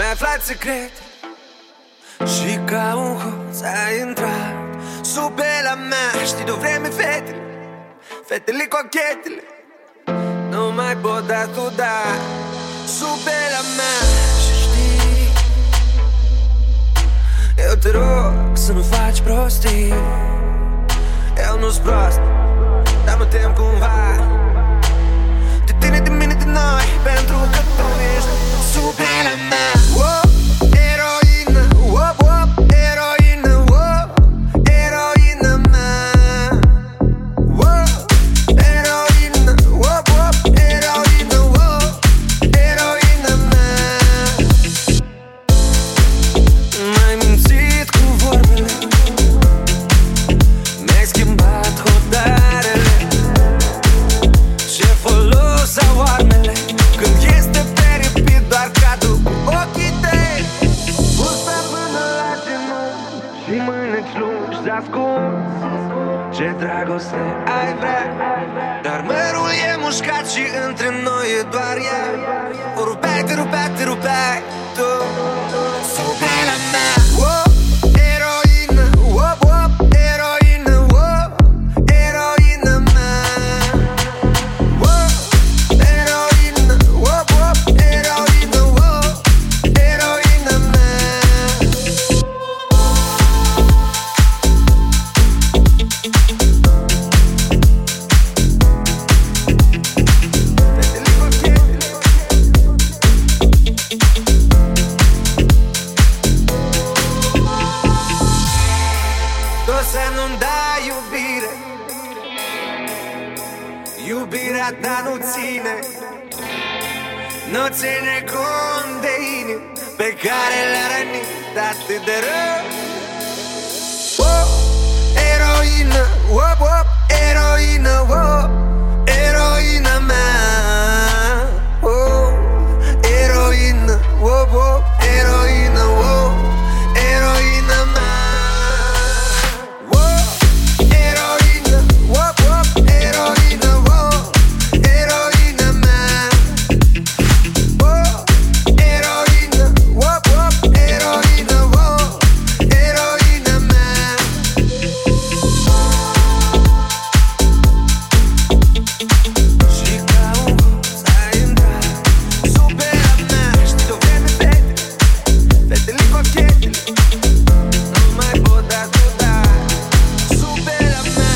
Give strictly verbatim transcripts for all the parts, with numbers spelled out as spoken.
Mi-ai aflat secret și ca un hoț ai intrat sub pielea mea. Știi de-o vreme fetele, fetele cochetele nu mai pot da tu da sub pielea mea. Și știi, eu te rog să nu faci prostii. Eu nu-s prost, dar mă tem cumva de tine, de mine, de noi, pentru că tu ești sub pielea mea. Oh, eroină, oh, oh, eroină, oh, eroină mea. Oh, eroină, oh, oh, eroină, oh, eroină mea. M-ai mințit cu vorbele, mi-ai schimbat hotarele. Ce folos au armele când este peripit doar cadru cu ochii tăi. Bursa până la genunchi și mâneci lungi s-ascund. Ce dragoste ai vrea, dar mărul e mușcat și între noi e doar ea. O rupeai, te rupeai, te rupeai tu sub pielea mea. Oh, eroină, oh, oh, eroină, oh, eroină mea. Oh, eroină, oh, oh, eroină, oh, eroină mea. Fetele cochetele tu să nu-mi dai iubire, iubirea ta nu ține, nu ține cont de inimi pe care le-a rănit atât de rău. Oh, eroină, oh, oh, eroină, oh, eroină mea. Oh, eroină, oh, oh, eroină, oh, eroină mea. Oh, eroină, oh, oh, eroină, oh, eroină mea. Oh, eroină, oh, oh, eroină, oh, eroină mea. Și ca un hoț ai intrat sub pielea mea. Știi de-o vreme fetele, fetele cochetele nu mai pot da tu da sub pielea mea.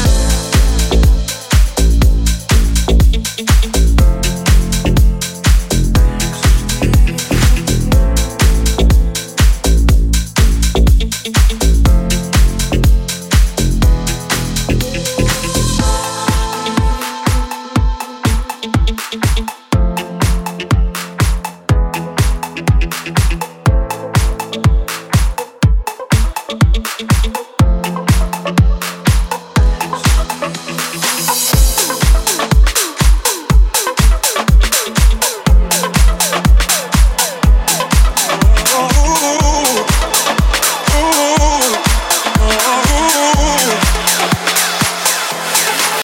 Thank you.